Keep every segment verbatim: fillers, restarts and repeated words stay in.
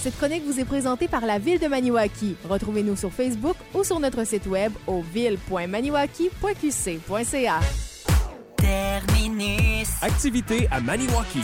Cette chronique vous est présentée par la Ville de Maniwaki. Retrouvez-nous sur Facebook ou sur notre site web au ville point maniwaki point q c point c a. Terminus. Activité à Maniwaki.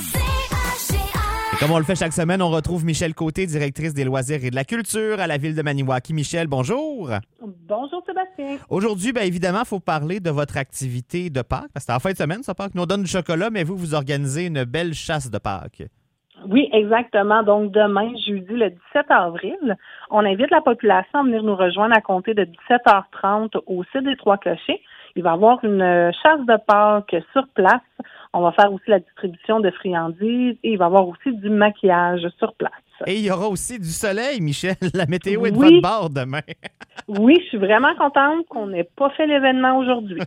Et comme on le fait chaque semaine, on retrouve Michèle Côté, directrice des loisirs et de la culture à la Ville de Maniwaki. Michèle, bonjour. Bonjour Sébastien. Aujourd'hui, bien évidemment, il faut parler de votre activité de Pâques. Parce que c'est en fin de semaine, ça, Pâques. Nous, on donne du chocolat, mais vous, vous organisez une belle chasse de Pâques. Oui, exactement. Donc, demain, jeudi, le dix-sept avril, on invite la population à venir nous rejoindre à compter de dix-sept heures trente au site des Trois-Clochers. Il va y avoir une chasse de Pâques sur place. On va faire aussi la distribution de friandises et il va y avoir aussi du maquillage sur place. Et il y aura aussi du soleil, Michèle. La météo est de Oui. votre bord demain. Oui, je suis vraiment contente qu'on n'ait pas fait l'événement aujourd'hui.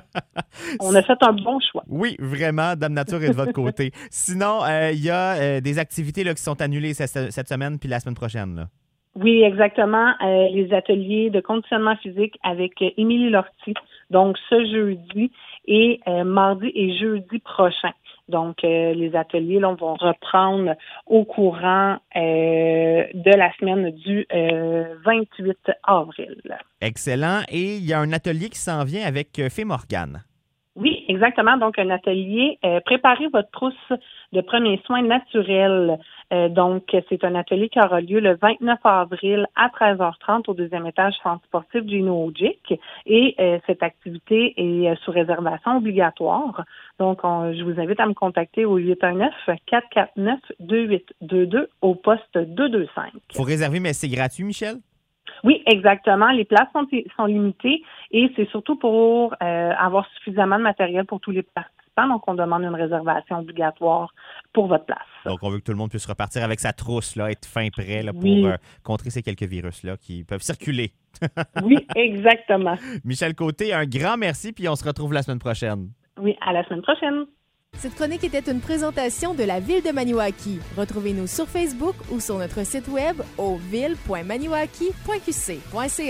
On a fait un bon choix. Oui, vraiment, Dame Nature est de votre côté. Sinon, euh, il y a euh, des activités là, qui sont annulées cette, cette semaine puis la semaine prochaine. Là. Oui, exactement. Euh, les ateliers de conditionnement physique avec euh, Émilie Lortie. Donc, ce jeudi et euh, mardi et jeudi prochain. Donc, euh, les ateliers là, vont reprendre au courant euh, de la semaine du euh, vingt-huit avril. Excellent. Et il y a un atelier qui s'en vient avec euh, Fée Morgane. Oui, exactement. Donc, un atelier, euh, préparez votre trousse de premiers soins naturels. Euh, donc, c'est un atelier qui aura lieu le vingt-neuf avril à treize heures trente au deuxième étage du centre sportif Gino Ogic. Et euh, cette activité est euh, sous réservation obligatoire. Donc, on, je vous invite à me contacter au huit un neuf, quatre quatre neuf, deux huit deux deux au poste deux deux cinq. Il faut réserver, mais c'est gratuit, Michèle? Oui, exactement. Les places sont, sont limitées et c'est surtout pour euh, avoir suffisamment de matériel pour tous les participants. Donc, on demande une réservation obligatoire pour votre place. Donc, on veut que tout le monde puisse repartir avec sa trousse, là, être fin prêt là, pour Oui. euh, contrer ces quelques virus-là qui peuvent circuler. Oui, exactement. Michèle Côté, un grand merci, puis on se retrouve la semaine prochaine. Oui, à la semaine prochaine. Cette chronique était une présentation de la Ville de Maniwaki. Retrouvez-nous sur Facebook ou sur notre site web au ville point maniwaki point q c point c a.